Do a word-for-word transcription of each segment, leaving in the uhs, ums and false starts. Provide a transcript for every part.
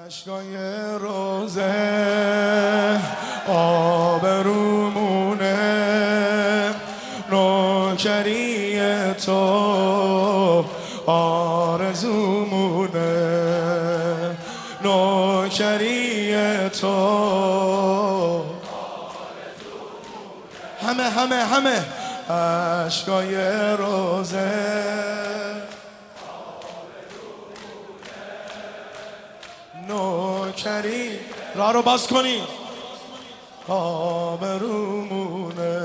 عشقای روزه آبرومونه نوکری تو آرزومونه نوکری تو همه همه همه عشقای روزه نوکری راه رو باز کنی آبرومونه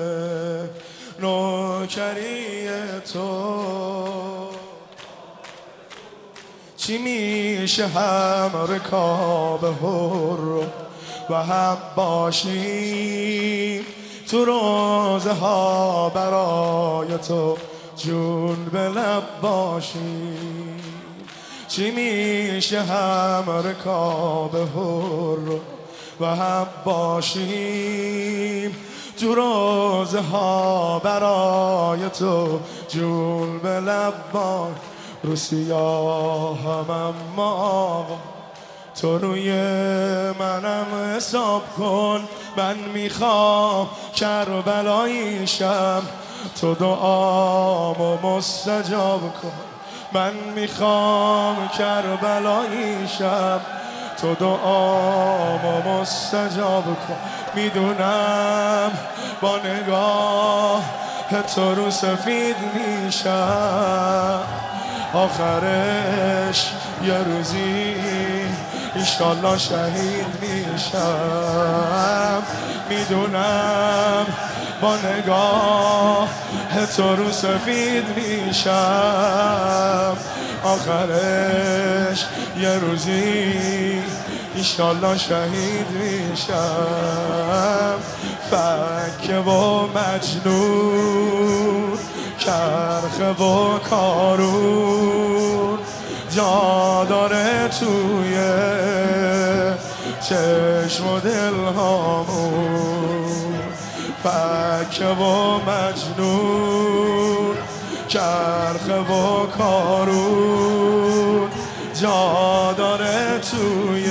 نوکری تو چی میشه هم رکاب هر و هم باشیم تو روزه ها برای تو جون به لب باشیم چی میشه هم رکاب هر و هم باشیم تو روزه ها برای تو جون به لب باشیم رو سیاهم اما آقا تو روی منم حساب کن من میخوام کربلاییشم تو دعامو مستجاب کن من میخوام کربلاییشم تو دعامو مستجاب کن میدونم با نگاه تو رو سفید میشم آخرش یه روزی ایشالله شهید میشم میدونم با نگاه تو رو سفید میشم آخرش یه روزی ایشالله شهید میشم فکه و مجنون کرخه و کارون جا داره توی چشم و دل هامون فکه و مجنون کرخه و کارون جا داره توی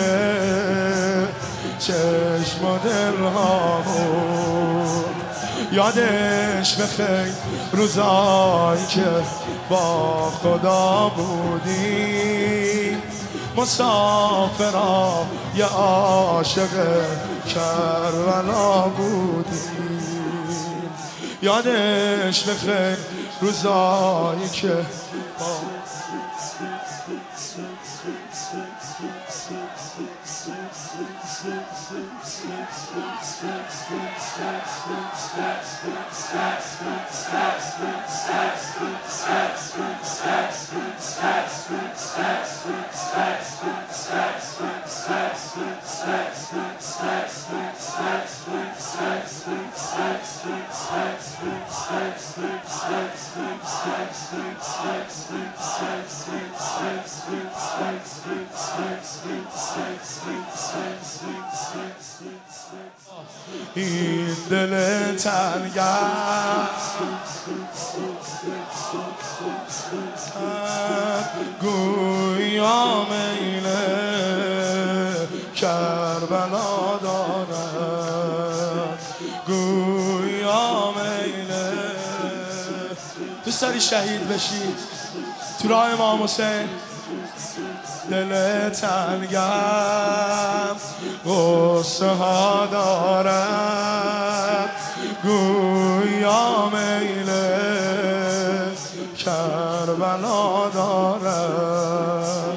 چشم و دل هامون یادش بخیر روزایی که با خدا بودیم مسافرا یه عاشق کربلا بودیم یادش بخیر روزایی که با این دل تنگر گویا میل کربلا دارد گویا میل دوست داری شهید بشی تو راه امام حسین دل تنگم غصه ها دارد گویا میل کربلا دارد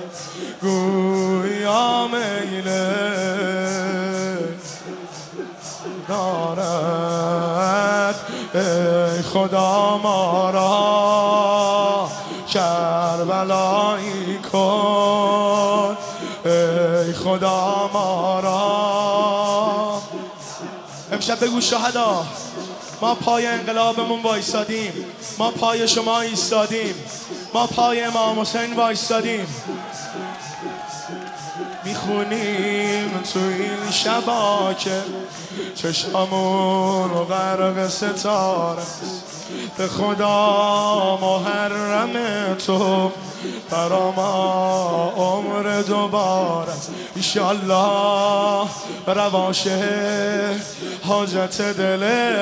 گویا میل دارد ای خدا ما را کربلایی کن ای خدا ما را امشب بگو شهدا ما پای انقلابمون وایستادیم ما پای شما ایستادیم ما پای امام حسین وایستادیم میخونیم تو این شبا که چشمامون غرق ستاره به خدا محرم تو برا ما عمر دوباره ایشالله رواشه حاجت دل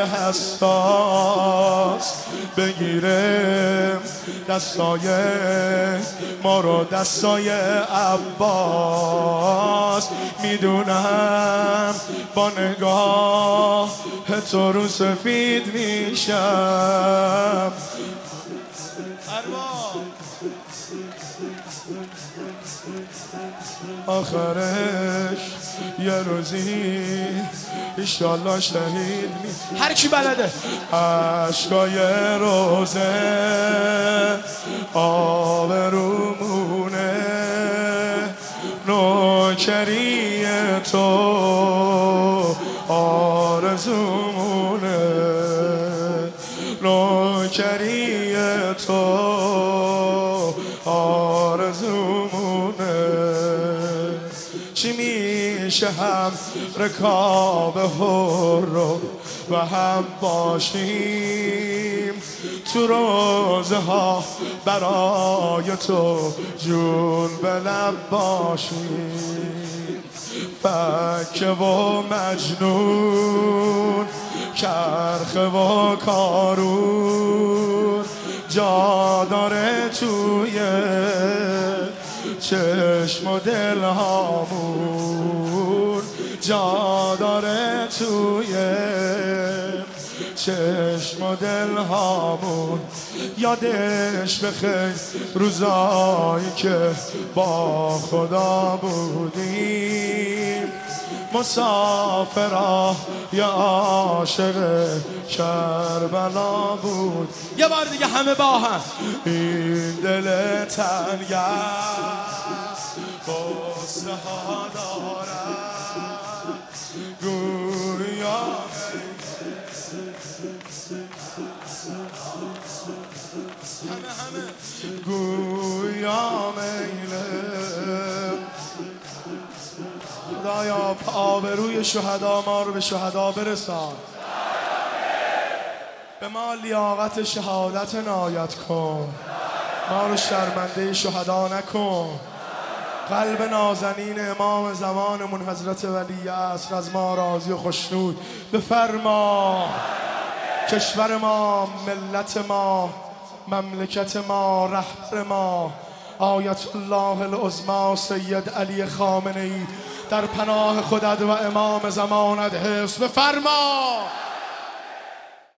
حساس بگیره دستای ما رو دستای عباس میدونم با نگاه تو رو سفید میشم آخرش یه روزی ایشالله شهید می هر کی بلده عشقای روزه آبرومونه نوکری تو آرزومونه نوکری تو آرزومونه چی میشه هم رکاب هر رو و هم باشیم تو روزه ها برای تو جون به لب باشیم فکه و مجنون چرخه و کارون جا داره توی چشم و دل هامون جا داره توی چشم و دل هامون یادش بخیر روزایی که با خدا بودیم مسافرا یا عاشق کربلا بود یه بار دیگه همه با هم این دل تنگه قصه ها دارم گویا همه همه گویا میله خدایا آبروی شهدا ما رو به شهدا برسان به ما لیاقت شهادت عنایت کن ما رو شرمنده شهدا نکن قلب نازنین امام زمانمون حضرت ولی عصر از ما راضی و خوشنود بفرما کشور ما ملت ما مملکت ما رهبر ما آیت الله العظمی سید علی خامنه‌ای در پناه خودت و امام زمانت حفظ بفرما